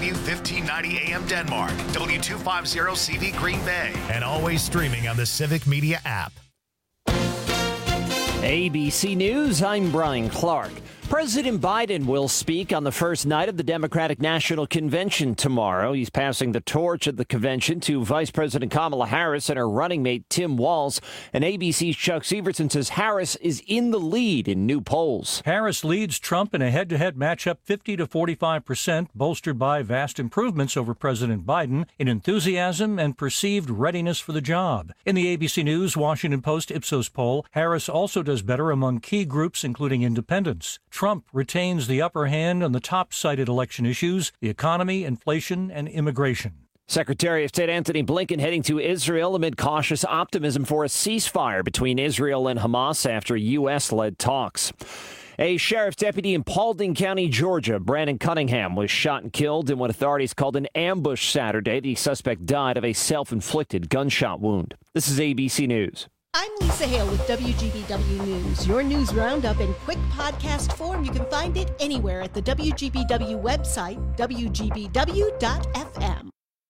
W1590 AM Denmark, W250CV Green Bay, and always streaming on the Civic Media app. ABC News, I'm Brian Clark. President Biden will speak on the first night of the Democratic National Convention tomorrow. He's passing the torch at the convention to Vice President Kamala Harris and her running mate Tim Walz. And ABC's Chuck Severson says Harris is in the lead in new polls. Harris leads Trump in a head-to-head matchup 50 to 45%, bolstered by vast improvements over President Biden in enthusiasm and perceived readiness for the job. In the ABC News Washington Post Ipsos poll, Harris also does better among key groups, including independents. Trump retains the upper hand on the top-cited election issues, the economy, inflation, and immigration. Secretary of State Antony Blinken heading to Israel amid cautious optimism for a ceasefire between Israel and Hamas after U.S.-led talks. A sheriff's deputy in Paulding County, Georgia, Brandon Cunningham, was shot and killed in what authorities called an ambush Saturday. The suspect died of a self-inflicted gunshot wound. This is ABC News. I'm Lisa Hale with WGBW News. Your news roundup in quick podcast form. You can find it anywhere at the WGBW website, WGBW.fm.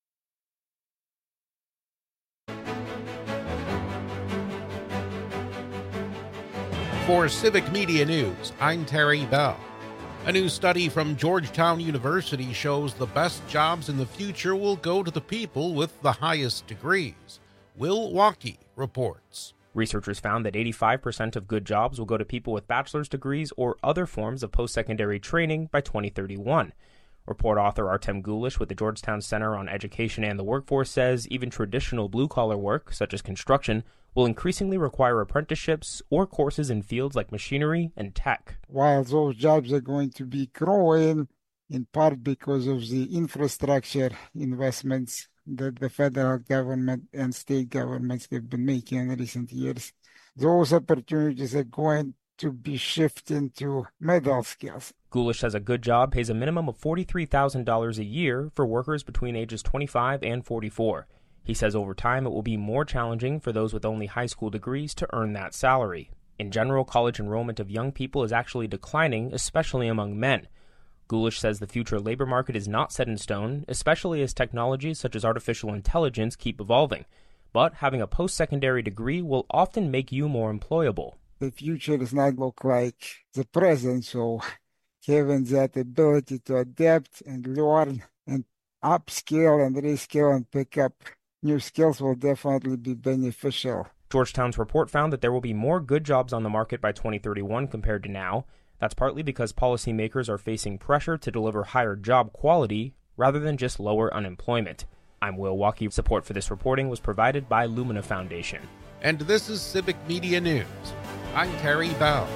For Civic Media News, I'm Terry Bell. A new study from Georgetown University shows the best jobs in the future will go to the people with the highest degrees. Will Walkie reports. Researchers found that 85% of good jobs will go to people with bachelor's degrees or other forms of post-secondary training by 2031. Report author Artem Gulish with the Georgetown Center on Education and the Workforce says even traditional blue-collar work, such as construction, will increasingly require apprenticeships or courses in fields like machinery and tech. While those jobs are going to be growing, in part because of the infrastructure investments that the federal government and state governments have been making in recent years, those opportunities are going to be shifting to middle skills. Gulish says a good job pays a minimum of $43,000 a year for workers between ages 25 and 44. He says over time it will be more challenging for those with only high school degrees to earn that salary. In general, college enrollment of young people is actually declining, especially among men. Gulish says the future labor market is not set in stone, especially as technologies such as artificial intelligence keep evolving. But having a post-secondary degree will often make you more employable. The future does not look like the present, so having that ability to adapt and learn and upskill and reskill and pick up new skills will definitely be beneficial. Georgetown's report found that there will be more good jobs on the market by 2031 compared to now. That's partly because policymakers are facing pressure to deliver higher job quality rather than just lower unemployment. I'm Will Walkie. Support for this reporting was provided by Lumina Foundation. And this is Civic Media News. I'm Terry Bell.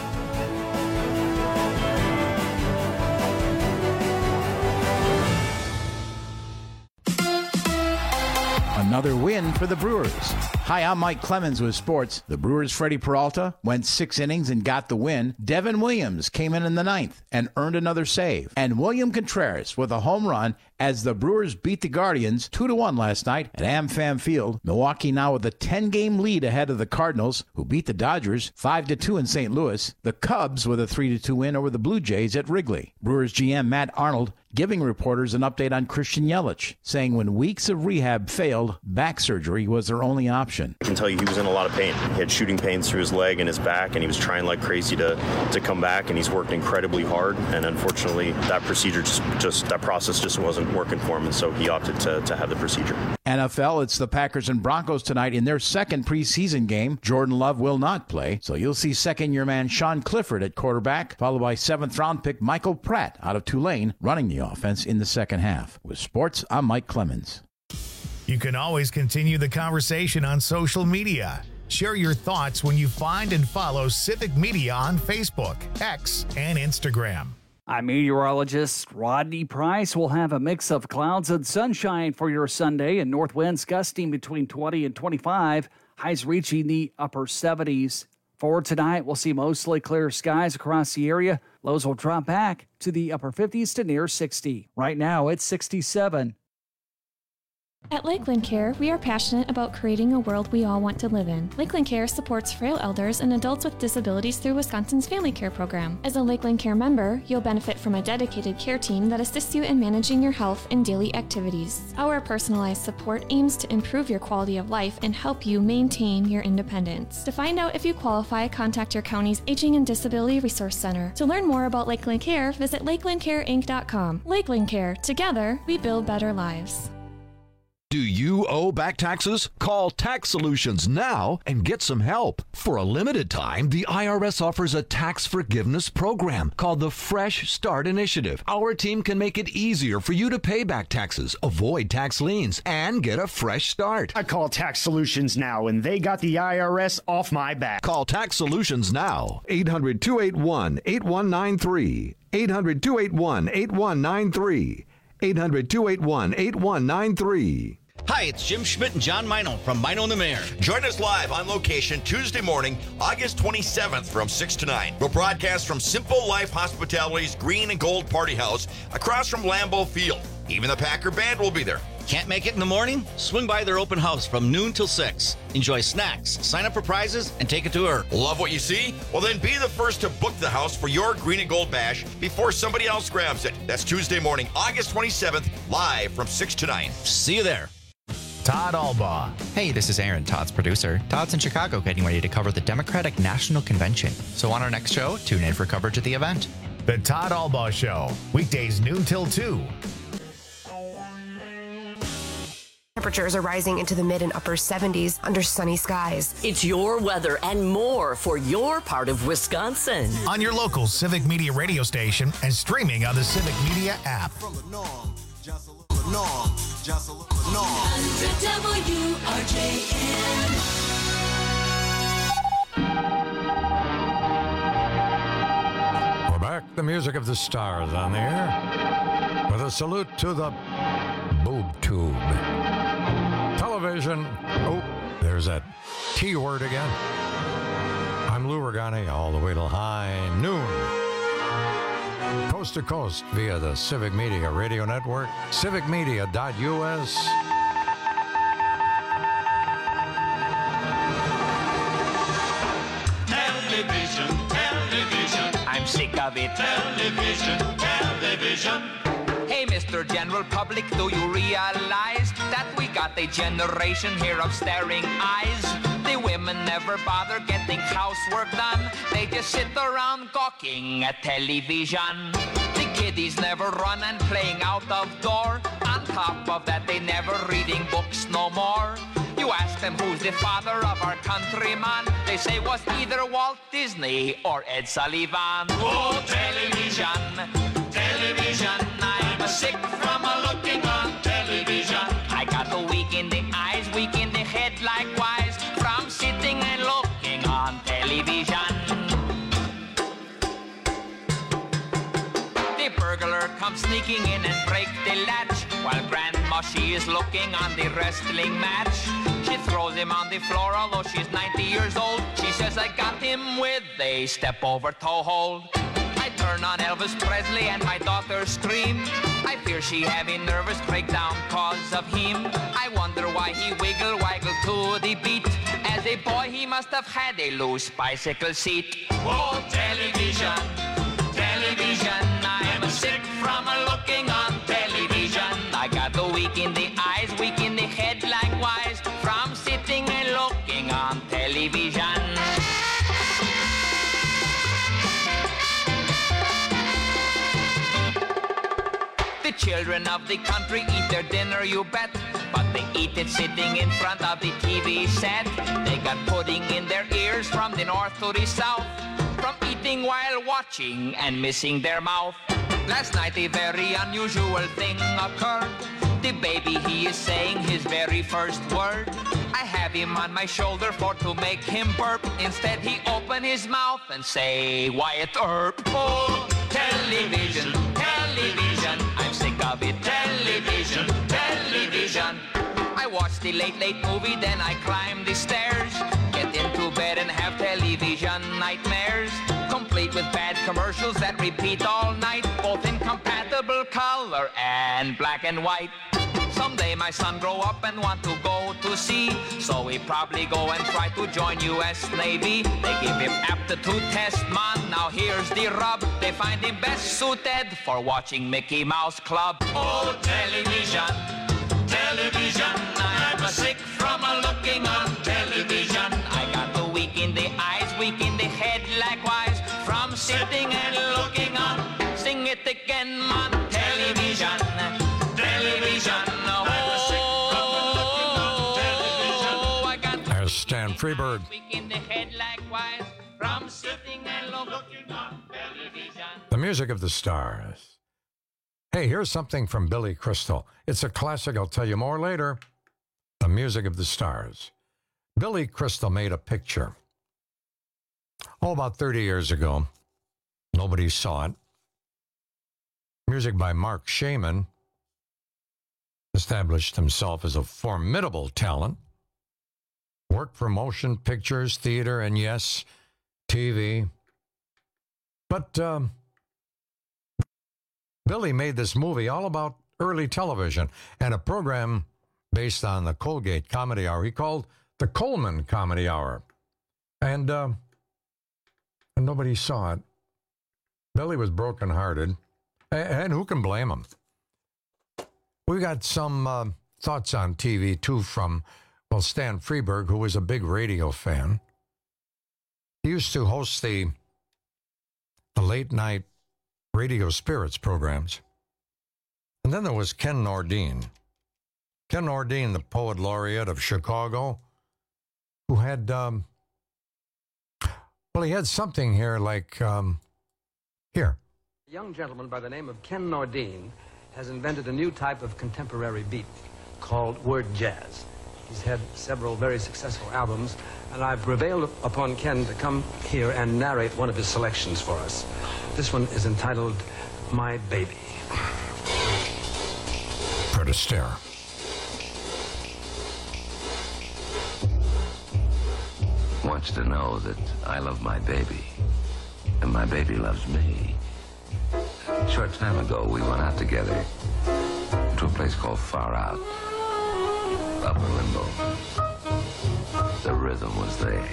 Another win for the Brewers. Hi, I'm Mike Clemens with sports. The Brewers' Freddie Peralta went 6 innings and got the win. Devin Williams came in the 9th and earned another save. And William Contreras with a home run as the Brewers beat the Guardians 2-1 last night at AmFam Field. Milwaukee now with a 10-game lead ahead of the Cardinals, who beat the Dodgers 5-2 in St. Louis. The Cubs with a 3-2 win over the Blue Jays at Wrigley. Brewers GM Matt Arnold giving reporters an update on Christian Yelich, saying when weeks of rehab failed, back surgery was their only option. I can tell you he was in a lot of pain. He had shooting pains through his leg and his back, and he was trying like crazy to come back, and he's worked incredibly hard. And unfortunately, that procedure that process just wasn't working for him, and so he opted to have the procedure. NFL, it's the Packers and Broncos tonight in their second preseason game. Jordan Love will not play, so you'll see second-year man Sean Clifford at quarterback, followed by 7th-round pick Michael Pratt out of Tulane running the offense in the second half. With sports, I'm Mike Clemens. You can always continue the conversation on social media. Share your thoughts when you find and follow Civic Media on Facebook, X, and Instagram. I'm meteorologist Rodney Price. We'll have a mix of clouds and sunshine for your Sunday, and north winds gusting between 20 and 25, highs reaching the upper 70s. For tonight, we'll see mostly clear skies across the area. Lows will drop back to the upper 50s to near 60. Right now, it's 67. At Lakeland Care, we are passionate about creating a world we all want to live in. Lakeland Care supports frail elders and adults with disabilities through Wisconsin's Family Care Program. As a Lakeland Care member, you'll benefit from a dedicated care team that assists you in managing your health and daily activities. Our personalized support aims to improve your quality of life and help you maintain your independence. To find out if you qualify, contact your county's Aging and Disability Resource Center. To learn more about Lakeland Care, visit lakelandcareinc.com. Lakeland Care. Together, we build better lives. Do you owe back taxes? Call Tax Solutions now and get some help. For a limited time, the IRS offers a tax forgiveness program called the Fresh Start Initiative. Our team can make it easier for you to pay back taxes, avoid tax liens, and get a fresh start. I call Tax Solutions now, and they got the IRS off my back. Call Tax Solutions now. 800-281-8193. 800-281-8193. 800-281-8193. Hi, it's Jim Schmidt and John Mino from Mino and the Mayor. Join us live on location Tuesday morning, August 27th from 6 to 9. We'll broadcast from Simple Life Hospitality's Green and Gold Party House across from Lambeau Field. Even the Packer Band will be there. Can't make it in the morning? Swing by their open house from noon till 6. Enjoy snacks, sign up for prizes, and take a tour. Love what you see? Well, then be the first to book the house for your Green and Gold Bash before somebody else grabs it. That's Tuesday morning, August 27th, live from 6 to 9. See you there. Todd Albaugh. Hey, this is Aaron, Todd's producer. Todd's in Chicago getting ready to cover the Democratic National Convention. So on our next show, tune in for coverage of the event. The Todd Albaugh Show, weekdays noon till 2. Temperatures are rising into the mid and upper 70s under sunny skies. It's your weather and more for your part of Wisconsin. On your local Civic Media radio station and streaming on the Civic Media app. We're back. The music of the stars on the air with a salute to the boob tube. Television. Oh, there's that T word again. I'm Lou Regani, all the way till high noon. Coast to coast via the Civic Media Radio Network, civicmedia.us. Television, television. I'm sick of it. Television, television. Hey, Mr. General Public, do you realize that we got a generation here of staring eyes? The women never bother getting housework done. They just sit around gawking at television. The kiddies never run and playing out of door. On top of that, they never reading books no more. You ask them who's the father of our countryman, they say was either Walt Disney or Ed Sullivan. Oh, television, television, I'm sick from looking on television. I got a weak in the eyes, weak in the head likewise, from sitting and looking on television. The burglar comes sneaking in and break the latch, while Grandma, she is looking on the wrestling match. She throws him on the floor, although she's 90 years old. She says, I got him with a step-over toe hold. I turn on Elvis Presley and my daughter scream. I fear she having nervous breakdown cause of him. I wonder why he wiggle to the beat. As a boy he must have had a loose bicycle seat. Oh, television, television, I'm sick from looking on television. I got a weak in the eyes, weak in the head likewise, from sitting and looking on television. The children of the country eat their dinner, you bet, but they eat it sitting in front of the TV set. They got pudding in their ears from the north to the south, from eating while watching and missing their mouth. Last night a very unusual thing occurred. The baby, he is saying his very first word. I have him on my shoulder for to make him burp. Instead he open his mouth and say, Wyatt Earp. Oh, television, television, I'm sick of it. Television, television. I watch the late movie, then I climb the stairs, get into bed and have television nightmares, complete with bad commercials that repeat all night, both in compatible color and black and white. So someday my son grow up and want to go to sea. So he probably go and try to join U.S. Navy. They give him aptitude test, man. Now here's the rub. They find him best suited for watching Mickey Mouse Club. Oh, television, television. I'm sick from looking on television. I got the weak in the eyes, weak in the head likewise. From sitting and looking on. Sing it again, man. Television, television. Oh, I got There's Stan Freberg. weak in the head likewise. From sitting and looking on television. The music of the stars. Hey, here's something from Billy Crystal. It's a classic. I'll tell you more later. The music of the stars. Billy Crystal made a picture. About 30 years ago. Nobody saw it. Music by Mark Shaman. Established himself as a formidable talent. Worked for motion pictures, theater, and yes, TV. But Billy made this movie all about early television and a program based on the Colgate Comedy Hour he called the Coleman Comedy Hour. And nobody saw it. Billy was brokenhearted, and who can blame him? We got some thoughts on TV, too, from, well, Stan Freberg, who was a big radio fan. He used to host the late-night Radio Spirits programs. And then there was Ken Nordine. Ken Nordine, the poet laureate of Chicago, who had, he had something here like, here. A young gentleman by the name of Ken Nordine has invented a new type of contemporary beat called word jazz. He's had several very successful albums, and I've prevailed upon Ken to come here and narrate one of his selections for us. This one is entitled My Baby. Fred Astaire. I want you to know that I love my baby, and my baby loves me. A short time ago, we went out together to a place called Far Out, Upper Limbo. The rhythm was there.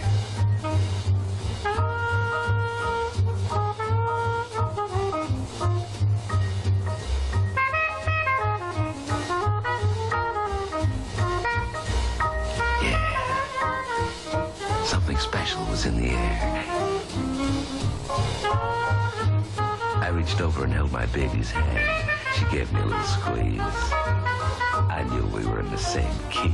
Something special was in the air. I reached over and held my baby's hand. She gave me a little squeeze. I knew we were in the same key.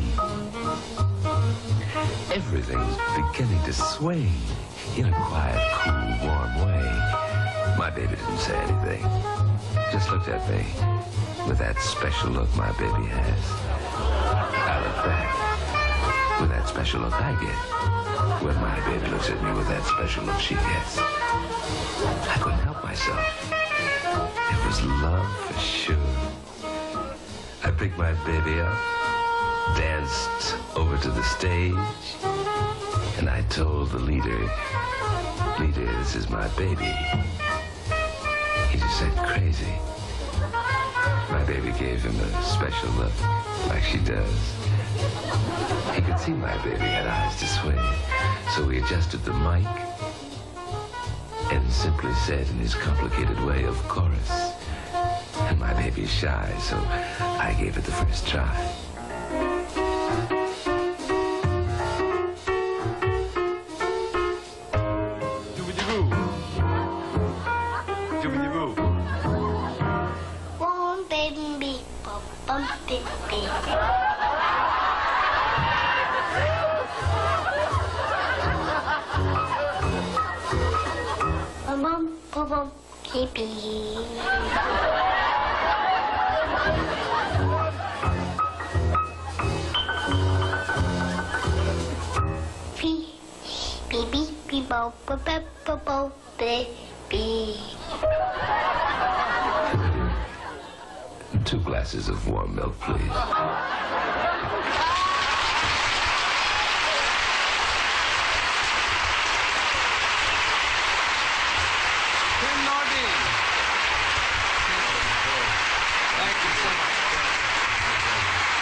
Everything was beginning to sway in a quiet, cool, warm way. My baby didn't say anything. Just looked at me with that special look my baby has. I looked back with that special look I get when my baby looks at me with that special look she gets. I couldn't help myself. It was love for sure. I picked my baby up, danced over to the stage, and I told the leader, this is my baby. He just said, crazy. My baby gave him a special look, like she does. He could see my baby had eyes to swing, so he adjusted the mic and simply said in his complicated way, of course. And my baby's shy, so I gave it the first try. Doobie-doo. Doobie-doo. One baby, bum baby. Bum baby. Baby. 2 glasses of warm milk, please. Ken Nordine. Thank you so much.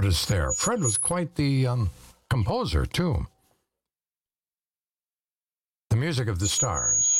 artist there. Fred was quite the composer, too. The Music of the Stars.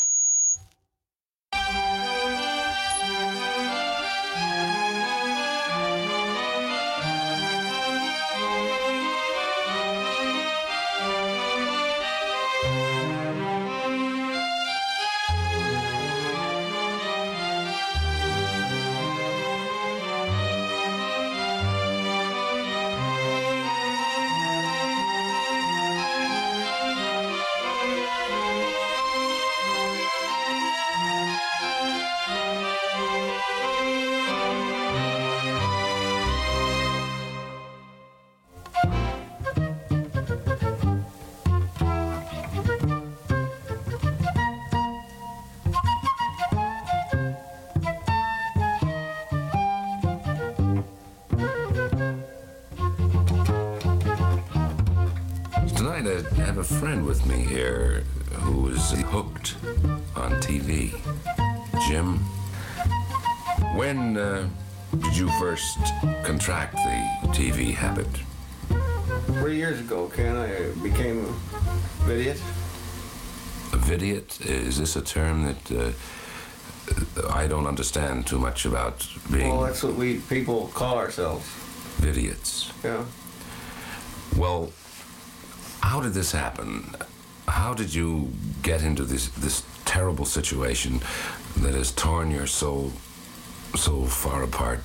Tonight I have a friend with me here who is hooked on TV. Jim, when did you first contract the TV habit? 3 years ago, Ken, I became a vidiot. A vidiot? Is this a term that I don't understand too much about being... Well, that's what people call ourselves. Vidiots. Yeah. Well, how did this happen? How did you get into this terrible situation that has torn your soul so far apart?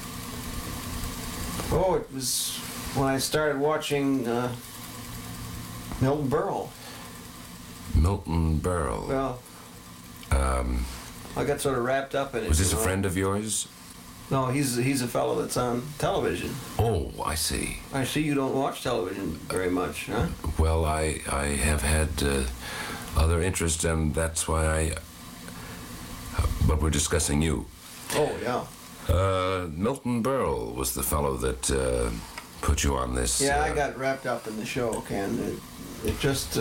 Oh, it was when I started watching Milton Berle. Milton Berle? Well, I got sort of wrapped up in it. Was this a friend of yours? No, he's a fellow that's on television. Oh, I see. I see you don't watch television very much, huh? Well, I have had other interests, and that's why but we're discussing you. Oh, yeah. Milton Berle was the fellow that put you on this. Yeah, I got wrapped up in the show, Ken. It just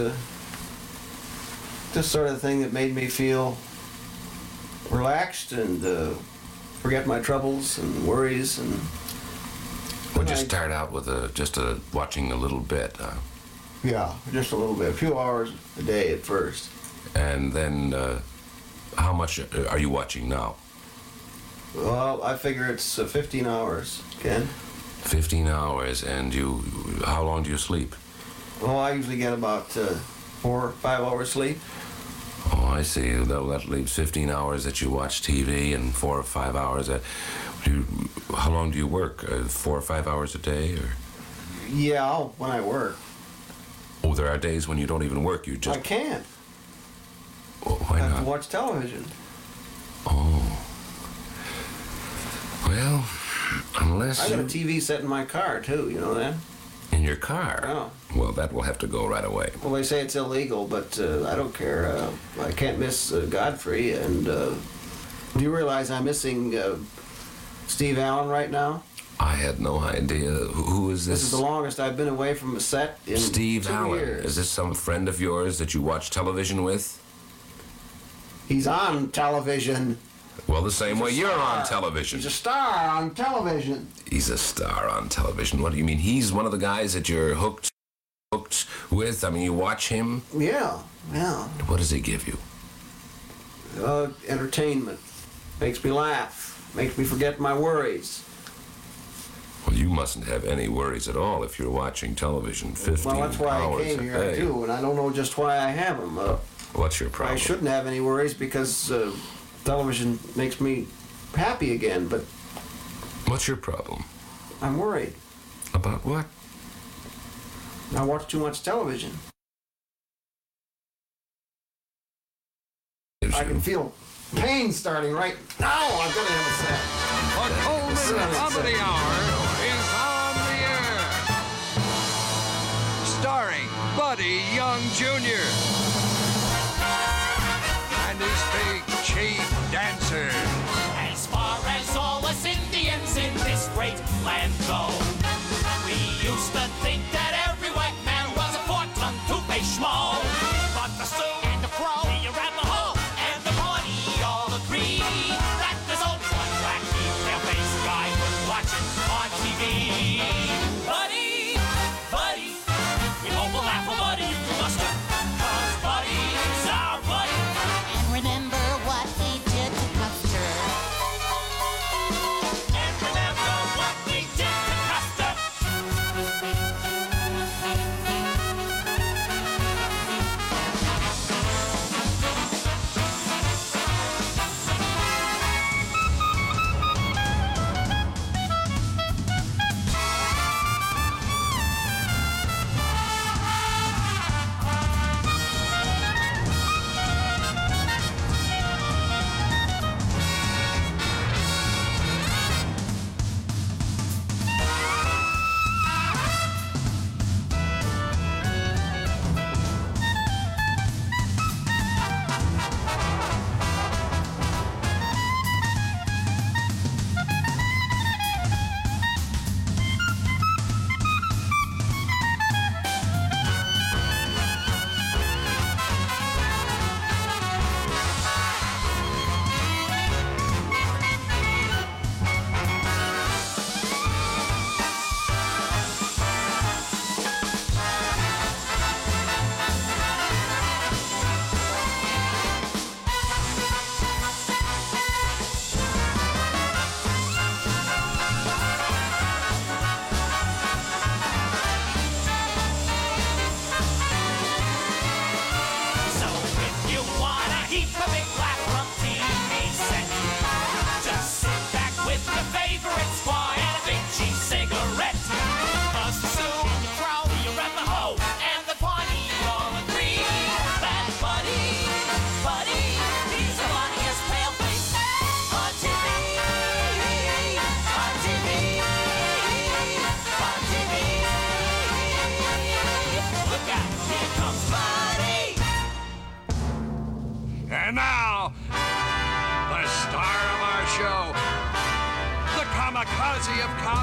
sort of thing that made me feel relaxed and forget my troubles and worries. And would you start out with just watching a little bit? Yeah, just a little bit, a few hours a day at first. And then, how much are you watching now? Well, I figure it's 15 hours, Ken. 15 hours, and how long do you sleep? Well, I usually get about 4 or 5 hours sleep. Oh, I see. That leaves 15 hours that you watch TV and 4 or 5 hours. How long do you work? 4 or 5 hours a day, or? Yeah, when I work. Oh, there are days when you don't even work. You just. I can't. Well, why not? I have to watch television. Oh. Well, unless I got a TV set in my car too. You know that? In your car? Oh. Well, that will have to go right away. Well, they say it's illegal, but I don't care. I can't miss Godfrey. And do you realize I'm missing Steve Allen right now? I had no idea. Who is this? This is the longest I've been away from a set in Steve 2 Allen. years. Is this some friend of yours that you watch television with? He's on television. Well, the same way you're on television. He's a star on television. He's a star on television. What do you mean? He's one of the guys that you're hooked with? I mean, you watch him? Yeah. What does he give you? Entertainment. Makes me laugh. Makes me forget my worries. Well, you mustn't have any worries at all if you're watching television 15 hours a day. Well, that's why I came here, too, and I don't know just why I have them. What's your problem? I shouldn't have any worries because television makes me happy again, but... What's your problem? I'm worried. About what? I watch too much television. I can feel pain starting right now. I'm going to have a set. The Coleman Comedy Hour is on the air. Starring Buddy Young Jr. and his big chief dancers. As far as all us Indians in this great land go, we used to think that every white man was a 4-ton two-faced schmo. But the Sioux and the Crow, the Arapaho, and the Pawnee all agree that there's only one wacky, pale-faced guy worth watching on TV.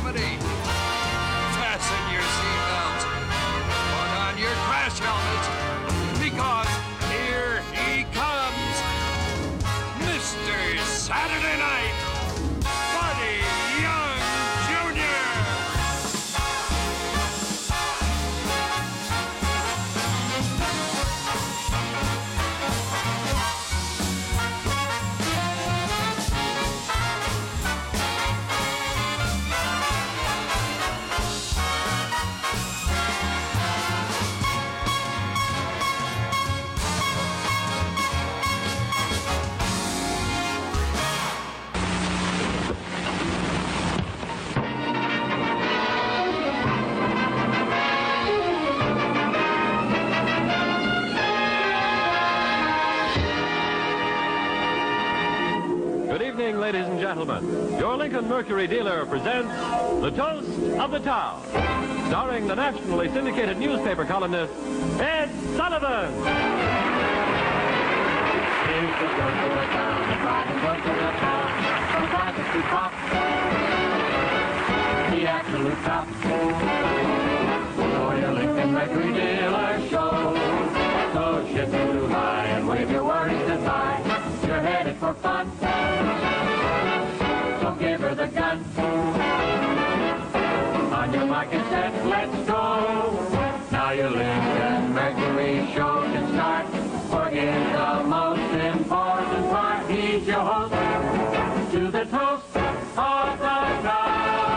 everybody. Fasten your seatbelts. Put on your crash helmets. Because here he comes. Mr. Saturday Night, Buddy Young Jr. Good evening, ladies and gentlemen. Your Lincoln Mercury dealer presents The Toast of the Town, starring the nationally syndicated newspaper columnist, Ed Sullivan. Here's the toast of the town, the pride and boast of the town. From classic to pop, the absolute top. For your Lincoln Mercury dealer show. So shift too high and wave your worries goodbye. You're headed for fun. So give her the gun. On your mark and set, let's go. Now your Lincoln Mercury show can start. Forget the most important part. He's your host to the toast of the town.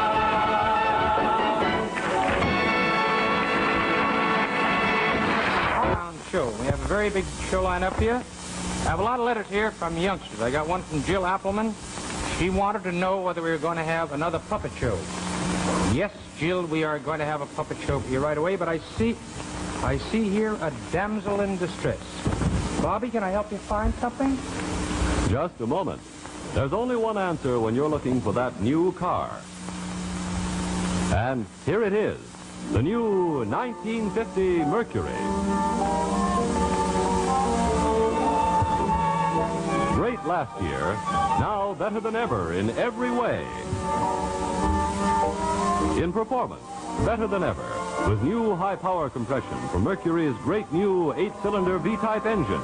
Show. We have a very big show lined up here. I have a lot of letters here from youngsters. I got one from Jill Appleman. She wanted to know whether we were going to have another puppet show. Yes, Jill, we are going to have a puppet show for you right away, but I see here a damsel in distress. Bobby, can I help you find something? Just a moment. There's only one answer when you're looking for that new car. And here it is, the new 1950 Mercury. Great last year, now better than ever in every way. In performance, better than ever, with new high-power compression from Mercury's great new 8-cylinder V-type engine.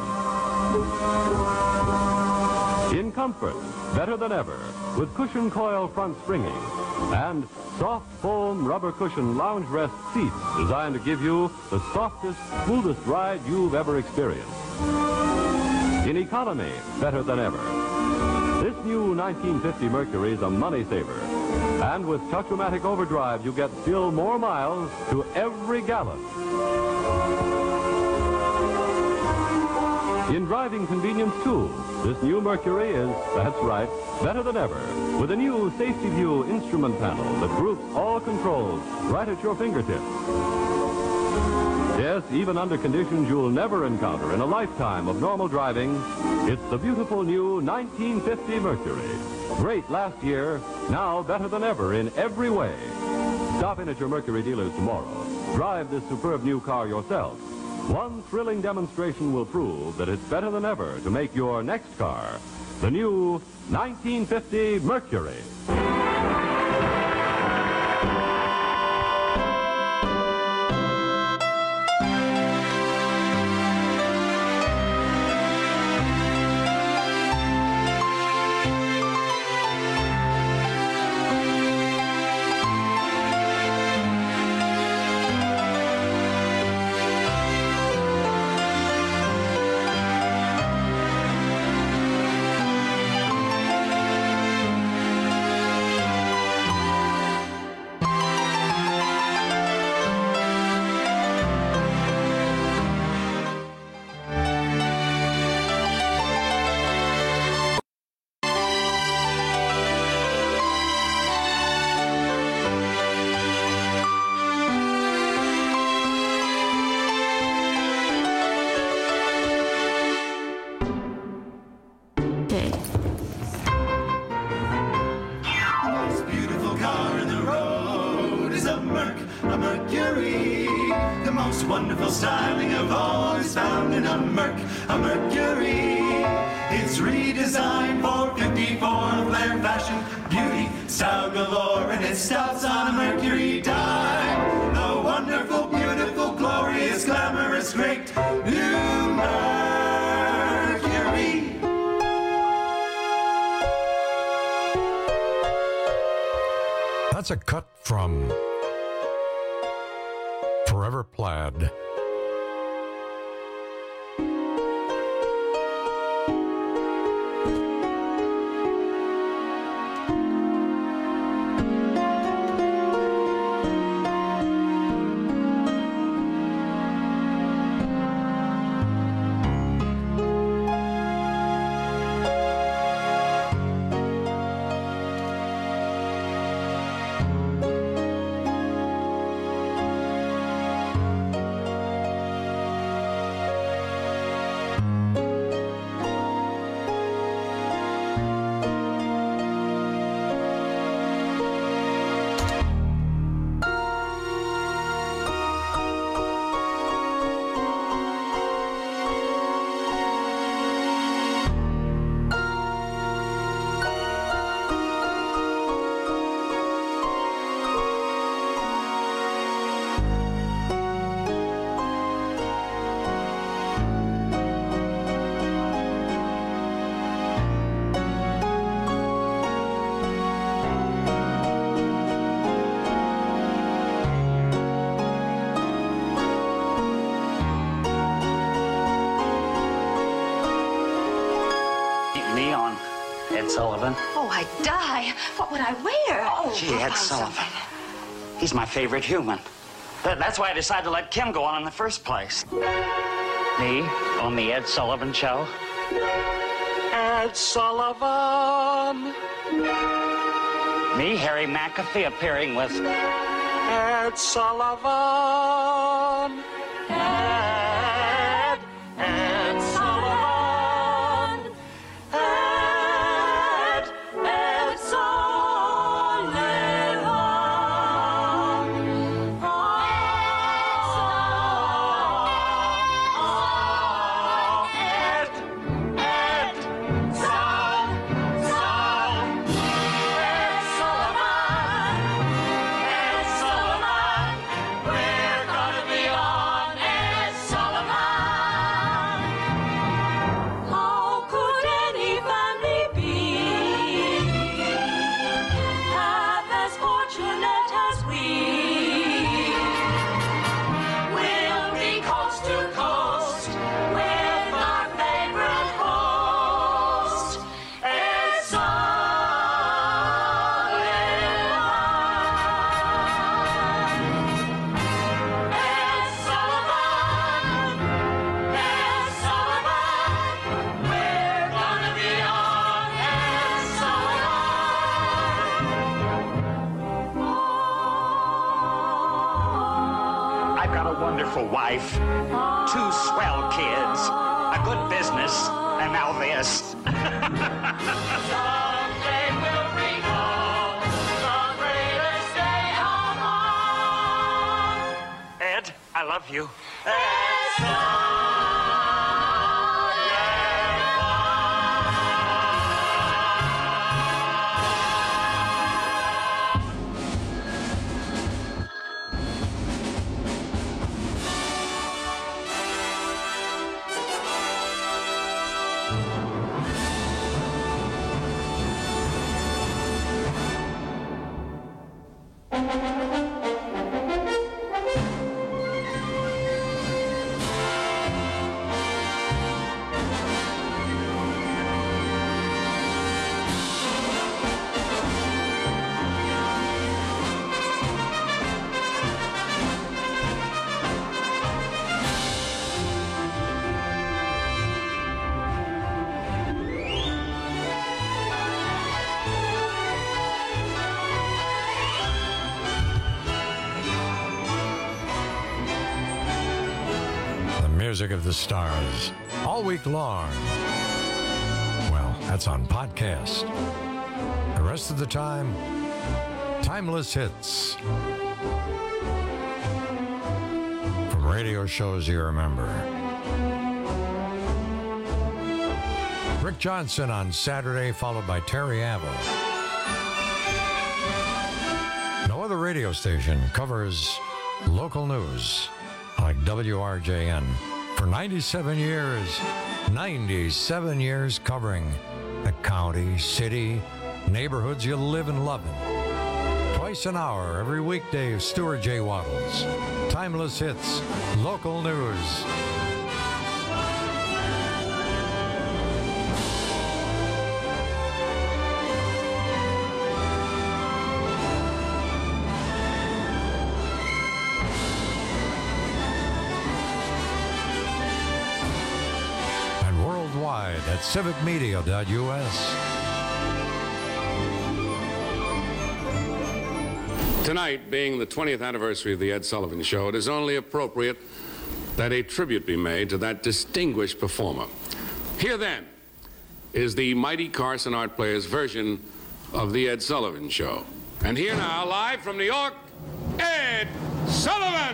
In comfort, better than ever, with cushion coil front springing and soft foam rubber cushion lounge rest seats designed to give you the softest, smoothest ride you've ever experienced. In economy, better than ever. This new 1950 Mercury is a money saver. And with Touch-O-Matic Overdrive, you get still more miles to every gallon. In driving convenience, too, this new Mercury is, that's right, better than ever, with a new Safety View instrument panel that groups all controls right at your fingertips. Yes, even under conditions you'll never encounter in a lifetime of normal driving, it's the beautiful new 1950 Mercury. Great last year, now better than ever in every way. Stop in at your Mercury dealers tomorrow. Drive this superb new car yourself. One thrilling demonstration will prove that it's better than ever to make your next car the new 1950 Mercury. the most wonderful styling of all is found in a Mercury. It's redesigned for 54 flair, fashion, beauty, style galore, and it stops on a Mercury dime. The wonderful, beautiful, glorious, glamorous, great new Mercury. That's a cut from Forever Plaid. Sullivan. Oh, I'd die. What would I wear? Oh, Gee, Ed Sullivan. He's my favorite human. That's why I decided to let Kim go on in the first place. Me on the Ed Sullivan Show. Ed Sullivan. Me, Harry McAfee, appearing with Ed Sullivan. Ed Sullivan. Wife, 2 swell kids, a good business, and now this. Someday we'll recall the greatest day of all. Ed, I love you. Music of the Stars, all week long. Well, that's on podcast. The rest of the time, timeless hits. From radio shows you remember. Rick Johnson on Saturday, followed by Terry Avil. No other radio station covers local news like WRJN for 97 years. 97 years covering the county, city, neighborhoods you live and love in. Twice an hour, every weekday, Stuart J. Waddles. Timeless hits, local news. And worldwide at civicmedia.us. Tonight, being the 20th anniversary of The Ed Sullivan Show, it is only appropriate that a tribute be made to that distinguished performer. Here, then, is the mighty Carson Art Players version of The Ed Sullivan Show. And here now, live from New York, Ed Sullivan!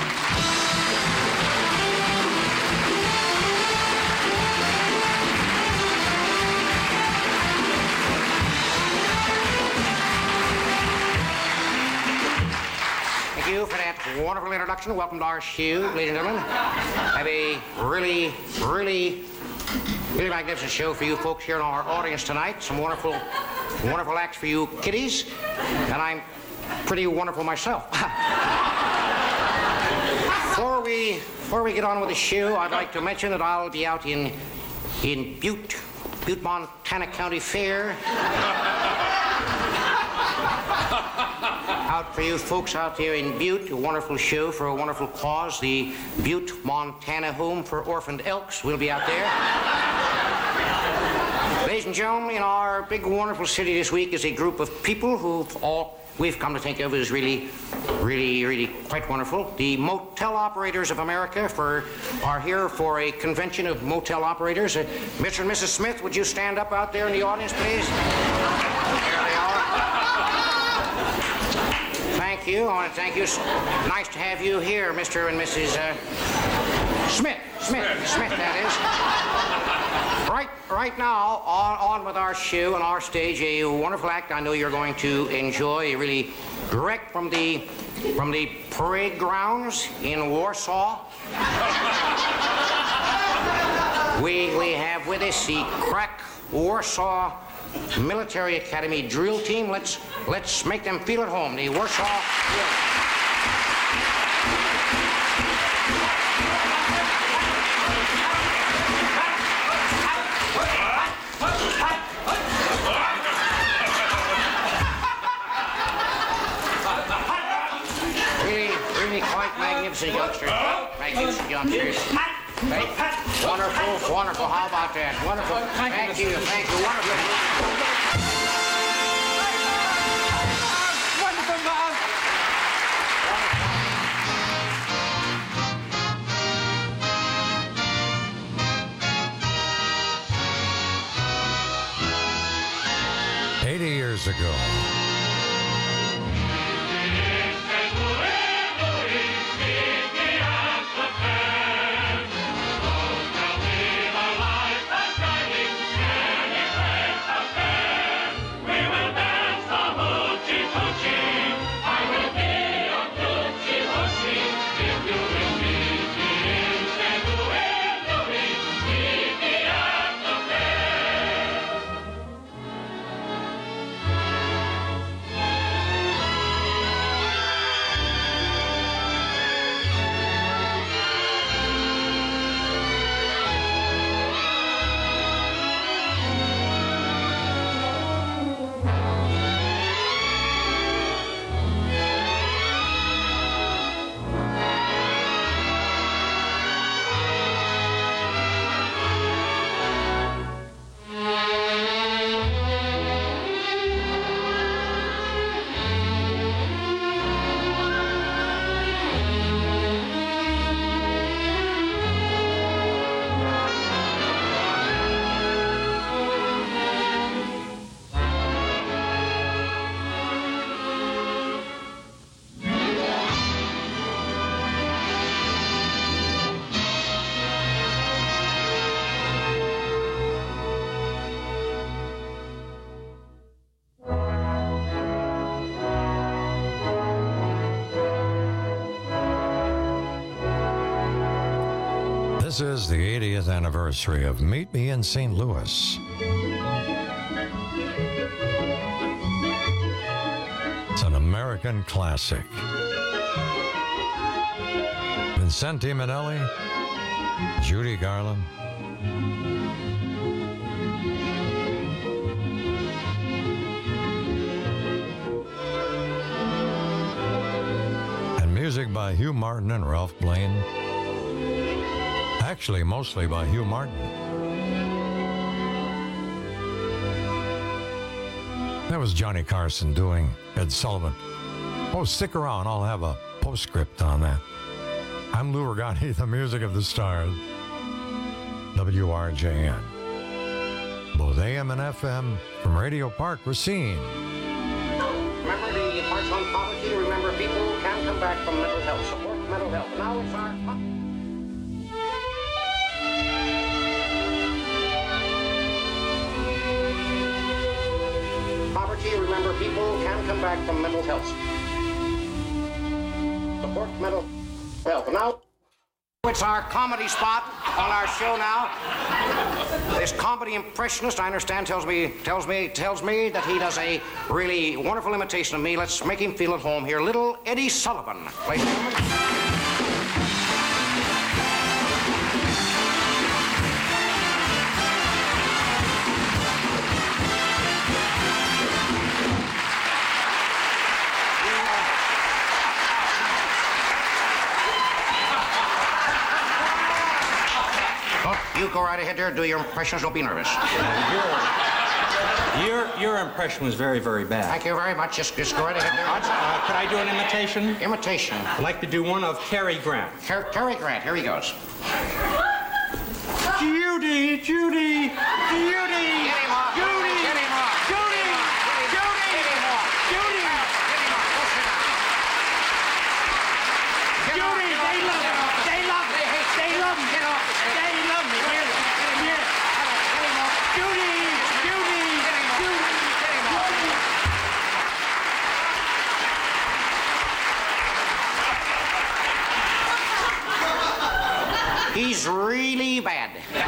Thank you for that wonderful introduction. Welcome to our show, ladies and gentlemen. I have a really magnificent show for you folks here in our audience tonight. Some wonderful acts for you kiddies. And I'm pretty wonderful myself. Before we get on with the show, I'd like to mention that I'll be out in Butte, Montana County Fair. Out for you folks out there in Butte, a wonderful show for a wonderful cause, the Butte, Montana Home for Orphaned Elks. We'll be out there. Ladies and gentlemen, in our big, wonderful city this week is a group of people who we've come to think of as really quite wonderful. The Motel Operators of America are here for a convention of motel operators. Mr. and Mrs. Smith, would you stand up out there in the audience, please? There they are. Thank you. I want to thank you. Nice to have you here, Mr. and Mrs. Smith, that is. Right now, on with our show and our stage, a wonderful act I know you're going to enjoy, really direct from the parade grounds in Warsaw. We have with us the crack Warsaw Military Academy drill team. Let's make them feel at home. The Warsaw drill. Really quite magnificent youngsters. Magnificent youngsters. Wonderful. How about that? Wonderful. Thank you. Wonderful. Wonderful, Bob. 80 years ago. This is the 80th anniversary of Meet Me in St. Louis. It's an American classic. Vincente Minnelli, Judy Garland. And music by Hugh Martin and Ralph Blaine. Actually, mostly by Hugh Martin. That was Johnny Carson doing Ed Sullivan. Oh, stick around. I'll have a postscript on that. I'm Lou Rigatti, the music of the stars. WRJN. Both AM and FM from Radio Park, Racine. Remember the parts on poverty. Remember people can come back from mental health. Support mental health. Now it's our... Poverty, remember, people can come back from mental health. Support mental health. Now, it's our comedy spot on our show now. This comedy impressionist, I understand, tells me that he does a really wonderful imitation of me. Let's make him feel at home here. Little Eddie Sullivan. Ladies and gentlemen. You go right ahead there, do your impressions, don't be nervous. Your impression was very, very bad. Thank you very much. Just go right ahead there. Could I do an imitation? Imitation. I'd like to do one of Cary Grant. Cary Grant, here he goes. Judy! Judy! Judy! Get him off. Judy! Get him off. Judy! Judy! Get him off. Judy! Get him off. Go sit down. Judy! They love me! They love me! They love me! Get off. They love me! Here! Here! Judy! Judy! Judy! He's really bad.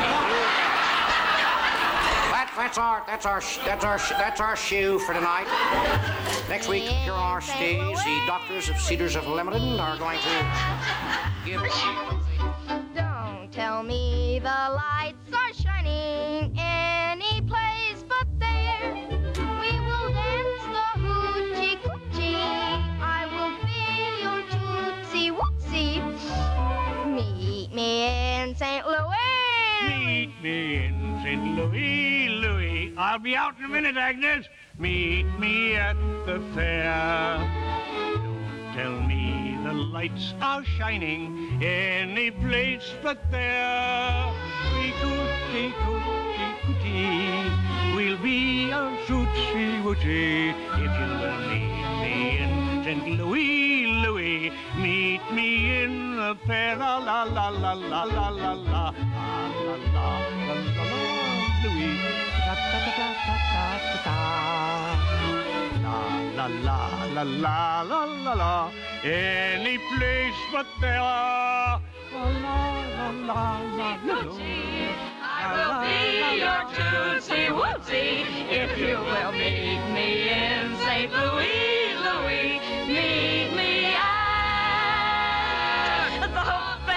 That's our shoe for tonight. Next week here on our stage, the doctors of Cedars of Lebanon are going to give. Don't tell me the lights are shining any place but there. We will dance the hoochie coochie. I will be your tootsie wootsie. Meet me in St. Louis. Meet me in St. Louis, Louis. I'll be out in a minute, Agnes. Meet me at the fair. Don't tell me the lights are shining any place but there. Coochie, coochie, coochie. We'll be a tootsie wootsie if you will meet me in St. Louis, Louis. Meet me in the fair. La la la la la la la la la la la la Louis. Da da da da da da. La la la la la la la. Any place but there. La la la la la. I will be your tootsie wootsie if you will meet me in St. Louis, Louis. Meet me at the fair.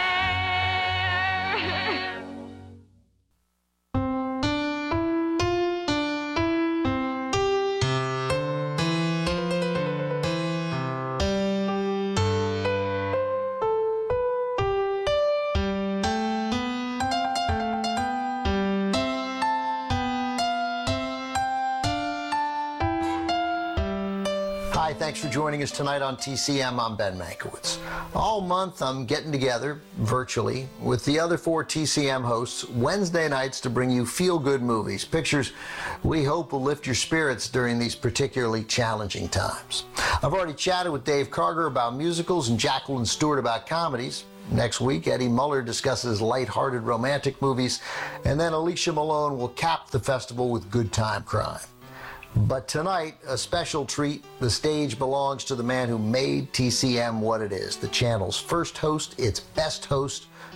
Hi, thanks for joining us tonight on TCM. I'm Ben Mankiewicz. All month, I'm getting together virtually with the other 4 TCM hosts Wednesday nights to bring you feel-good movies, pictures we hope will lift your spirits during these particularly challenging times. I've already chatted with Dave Karger about musicals and Jacqueline Stewart about comedies. Next week, Eddie Muller discusses light-hearted romantic movies, and then Alicia Malone will cap the festival with good time crime. But tonight, a special treat. The stage belongs to the man who made TCM what it is, the channel's first host, its best host,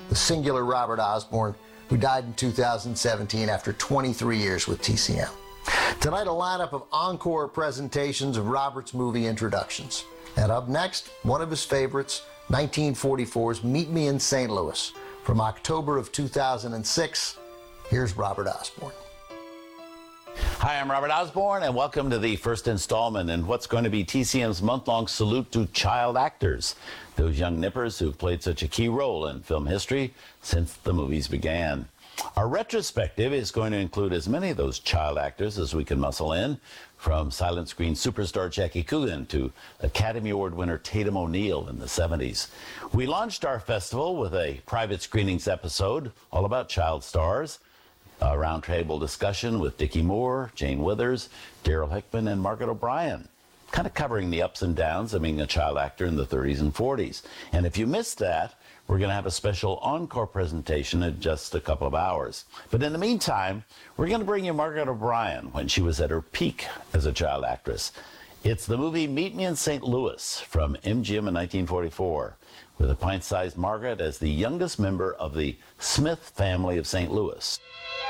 the singular Robert Osborne, who died in 2017 after 23 years with TCM. Tonight, a lineup of encore presentations of Robert's movie introductions. And up next, one of his favorites, 1944's Meet Me in St. Louis. From October of 2006, here's Robert Osborne. Hi, I'm Robert Osborne, and welcome to the first installment in what's going to be TCM's month-long salute to child actors, those young nippers who've played such a key role in film history since the movies began. Our retrospective is going to include as many of those child actors as we can muscle in, from silent screen superstar Jackie Coogan to Academy Award winner Tatum O'Neal in the 70s. We launched our festival with a private screenings episode all about child stars, a roundtable discussion with Dickie Moore, Jane Withers, Daryl Hickman, and Margaret O'Brien, kind of covering the ups and downs of being a child actor in the 30s and 40s. And if you missed that, we're going to have a special encore presentation in just a couple of hours. But in the meantime, we're going to bring you Margaret O'Brien when she was at her peak as a child actress. It's the movie Meet Me in St. Louis from MGM in 1944, with a pint-sized Margaret as the youngest member of the Smith family of St. Louis.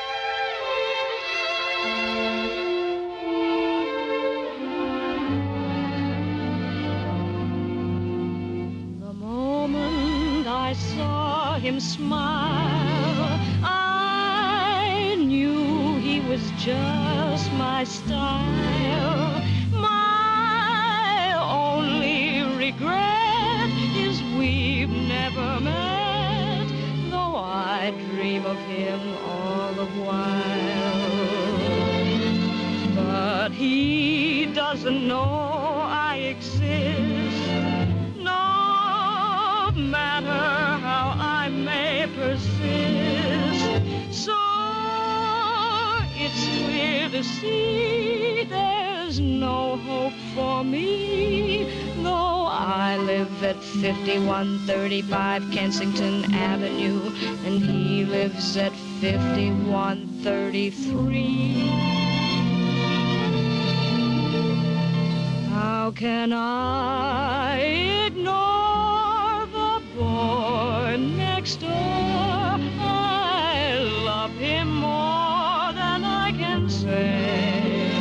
I saw him smile, I knew he was just my style. My only regret is we've never met, though I dream of him all the while. But he doesn't know I exist. No matter how I may persist, so it's clear to see there's no hope for me, though I live at 5135 Kensington Avenue and he lives at 5133. How can I ignore the boy next door? I love him more than I can say.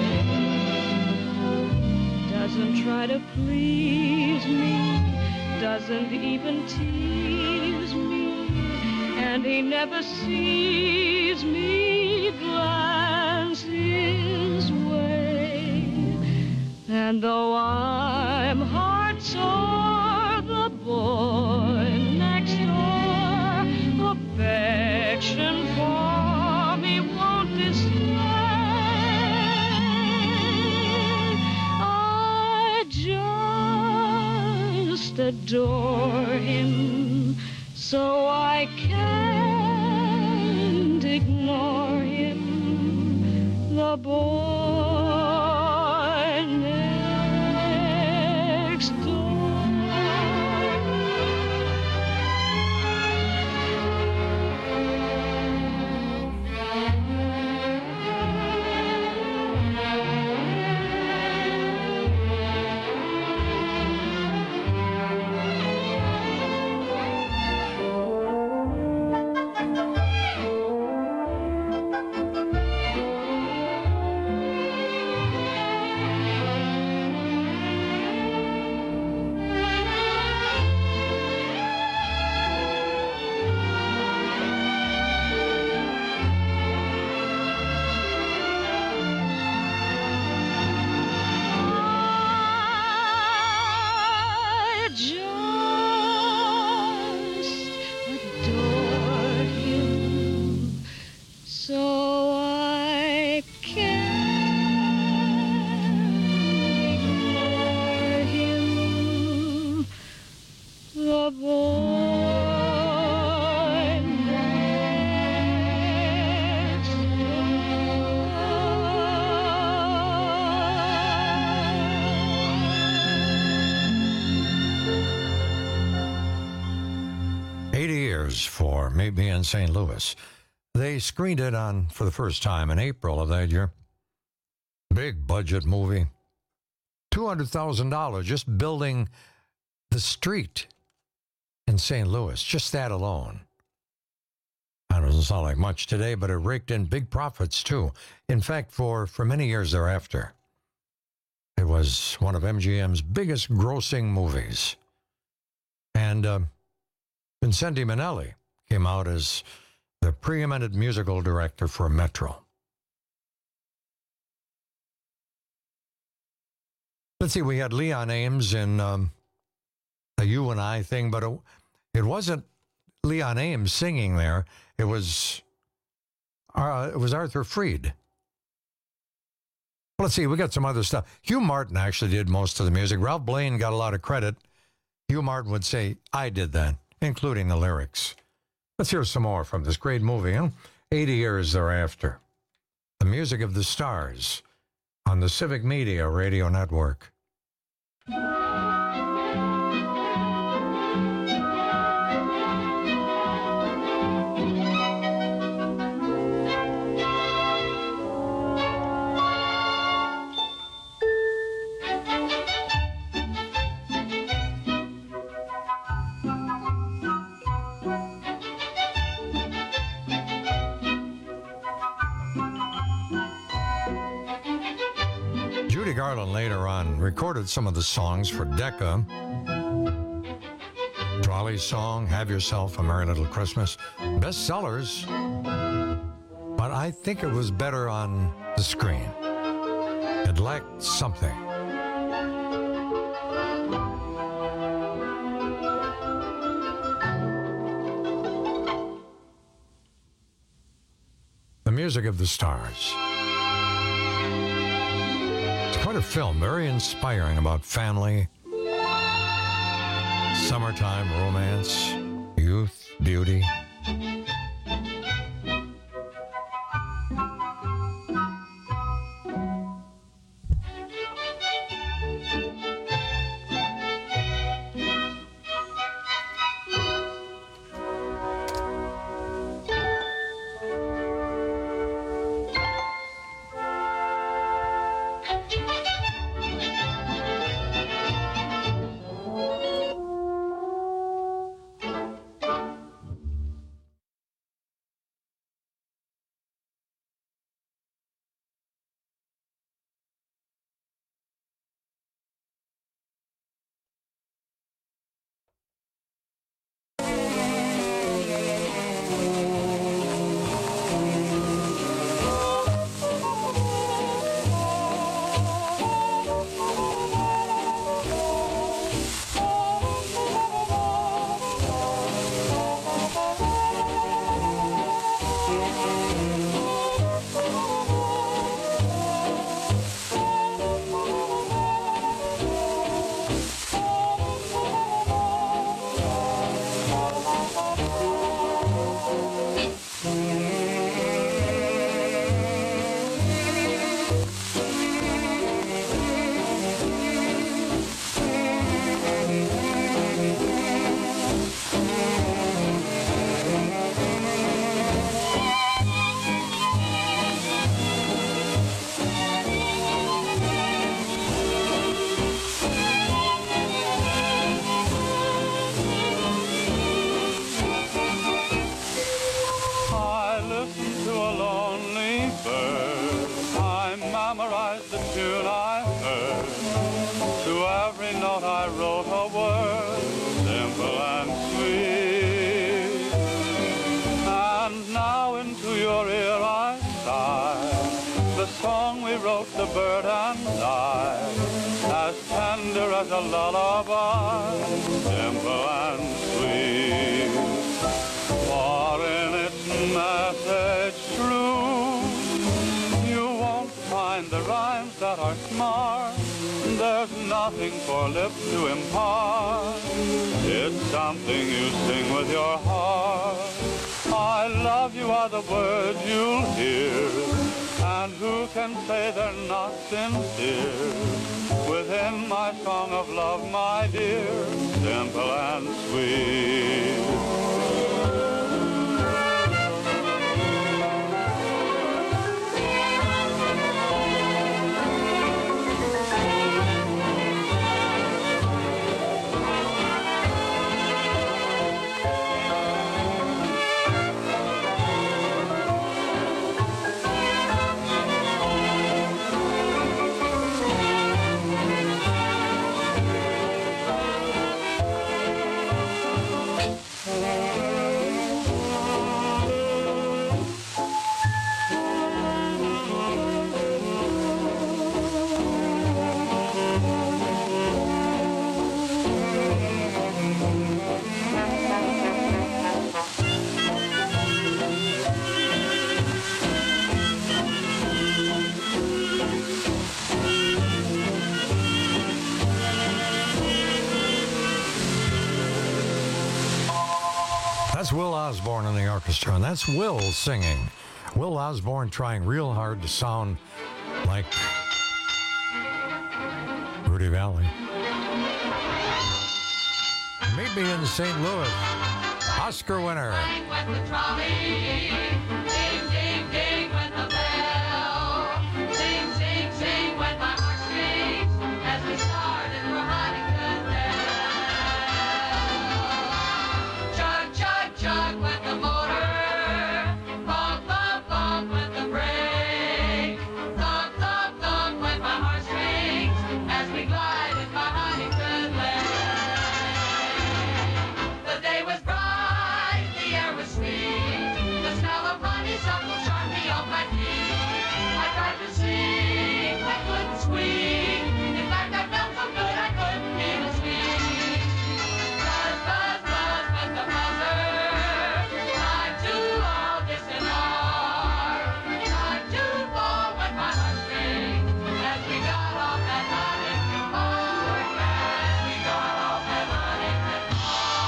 Doesn't try to please me, doesn't even tease me, and he never sees me glance his way. And though I'm heart sore, the boy next door, affection for me won't display. I just adore him, so I can't ignore him, the boy next door. 80 years for Meet Me in St. Louis. They screened it for the first time in April of that year. Big budget movie. $200,000 just building the street in St. Louis, just that alone. doesn't sound like much today, but it raked in big profits too. In fact, for many years thereafter, it was one of MGM's biggest grossing movies. And Vincente Minnelli came out as the preeminent musical director for Metro. Let's see, we had Leon Ames in the You and I thing, but it wasn't Leon Ames singing there. It was Arthur Freed. Well, let's see, we got some other stuff. Hugh Martin actually did most of the music. Ralph Blaine got a lot of credit. Hugh Martin would say, I did that, including the lyrics. Let's hear some more from this great movie, 80 years thereafter. The Music of the Stars on the Civic Media Radio Network. Judy Garland later on recorded some of the songs for Decca. Trolley's song, Have Yourself a Merry Little Christmas. Bestsellers, but I think it was better on the screen. It lacked something. The Music of the Stars. Quite a film, very inspiring about family, summertime romance, youth, beauty. That's Will Osborne in the orchestra, and that's Will singing. Will Osborne trying real hard to sound like Rudy Valley. Meet me in St. Louis. Oscar winner. With the trolley, ding, ding, ding with the bell. Sing, sing, sing with my heartstrings as we started for Huntington Dell. Chug, chug, chug with the motor. Bump, bump, bump with the brake. Thump, thump, thump with my heartstrings as we glided by Huntington Lake. The day was bright, the air was sweet. The smell of honeysuckle charmed me off my feet. I tried to sing, I couldn't squeak. In fact, I felt so good I couldn't even speak. Buzz, buzz, buzz with the buzzer. Time to all distant bar. Time to fall with my heartstrings as we got off at Huntington Park. As we got off at Huntington Park.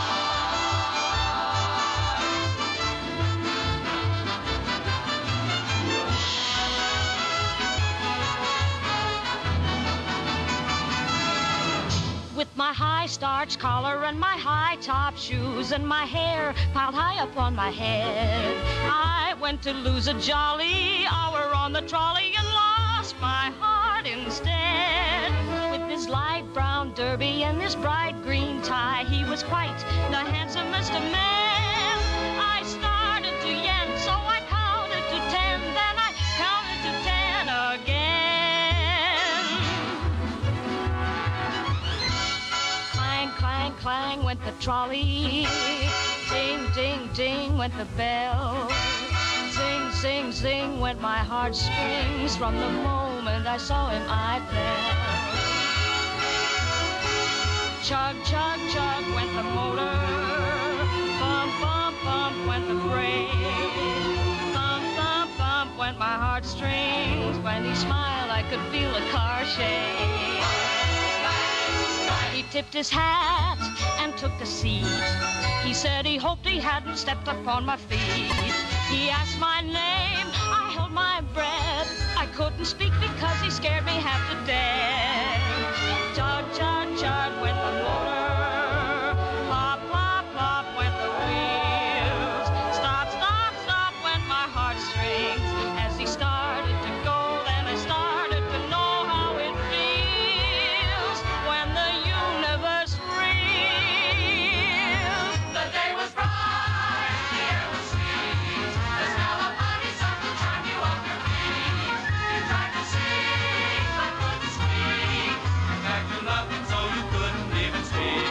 With my high starch collar and my high top shoes and my hair piled high up on my head, I went to lose a jolly hour on the trolley and lost my heart instead. With his light brown derby and his bright green tie, he was quite the handsomest of men. I started to yen, so I counted to 10, then I counted to 10 again. Clang, clang, clang went the trolley. Ding, ding, ding went the bell. Zing, zing, zing went my heartstrings. From the moment I saw him, I fell. Chug, chug, chug went the motor. Bump, bump, bump went the brake. Thump, thump, thump went my heartstrings. When he smiled, I could feel the car shake. He tipped his hat and took a seat. He said he hoped he hadn't stepped upon my feet. He asked my name, I held my breath. I couldn't speak because he scared me half to death. Chug, chug, chug went the motor. Plop, plop, plop went the wheels. Stop, stop, stop went my heartstrings. As he started to go, then I started to know how it feels when the universe reels. The day was bright, the air was sweet. The smell of honeysuckle charmed you off your feet. You tried to sing, but couldn't speak. In fact, you loved him so you couldn't even speak.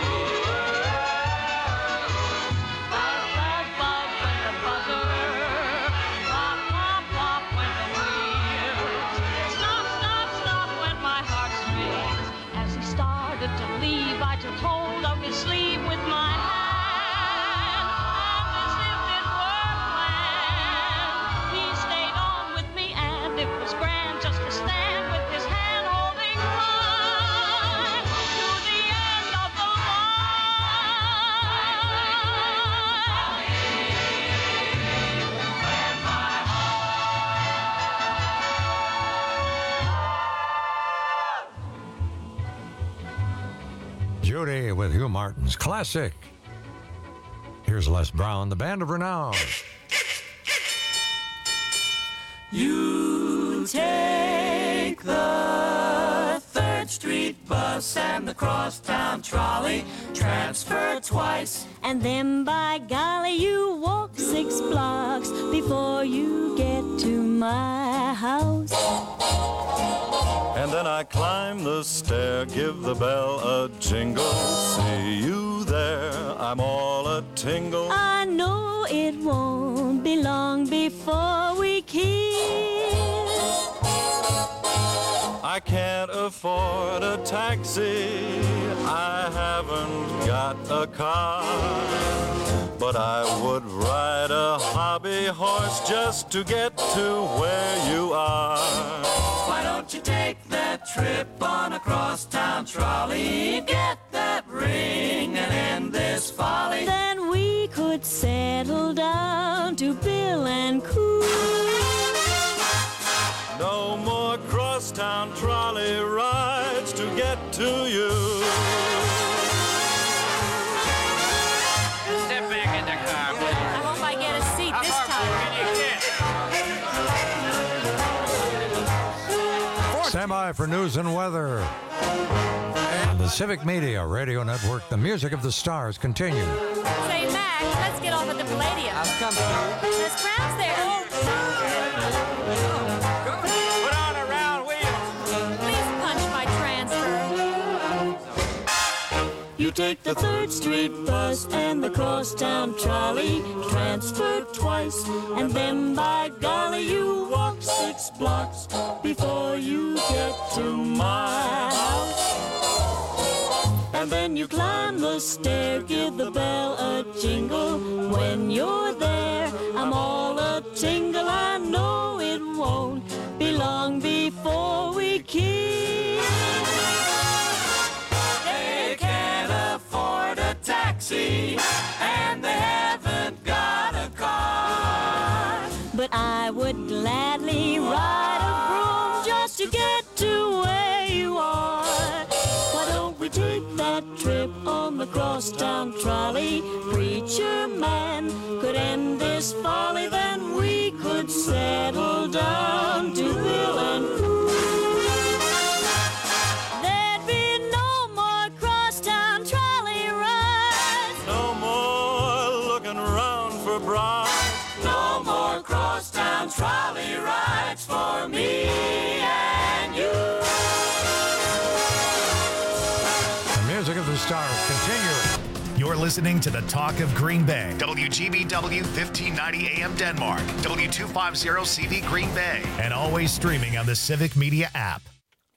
Buzz, buzz, buzz went the buzzer. Plop, plop, plop went the wheels. Stop, stop, stop went my heartstrings. As he started to leave, I took hold of his sleeve with my hand. And as if it were planned, he stayed on with me, and it was grand just to stand with his hand holding mine to the end of the Judy with Hugh Martin's classic. Here's Les Brown, the Band of Renown. You take the 3rd Street bus and the crosstown trolley, transfer twice. And then by golly, you walk 6 blocks before you get to my house. And then I climb the stair, give the bell a jingle. See you there, I'm all a tingle. I know it won't be long before we kiss. I can't afford a taxi, I haven't got a car. But I would ride a hobby horse just to get to where you are. Why don't you take that trip on a crosstown trolley. Get that ring and end this folly. Then we could settle down to Bill and Coo. No more crosstown trolley rides to get to you. Step back in the car, please. I hope I get a seat this time. Standby for news and weather. And the Civic Media Radio Network, the music of the stars, continue. Say, Mac, let's get off at the Palladium. I'll come to There's crowds there. Put on a round wheel. Please punch my transfer. You take the 3rd Street bus and the crosstown trolley, transfer twice, and then by golly you walk 6 blocks before you get to my house. And then you climb the stair, give the bell a jingle. When you're there, I'm all a tingle. I know it won't be long before we kiss. They can't afford a taxi, and they haven't got a car. But I would gladly ride a broom just to get to where you are. Why don't we take that trip on the crosstown trolley? Preacher man could end this folly, then we could settle down to Bill and Coo. There'd be no more crosstown trolley rides. No more looking around for brides. No more crosstown trolley rides for me and you. The music of the stars continue. You're listening to the Talk of Green Bay. WGBW 1590 AM Denmark. W250 CV Green Bay. And always streaming on the Civic Media app.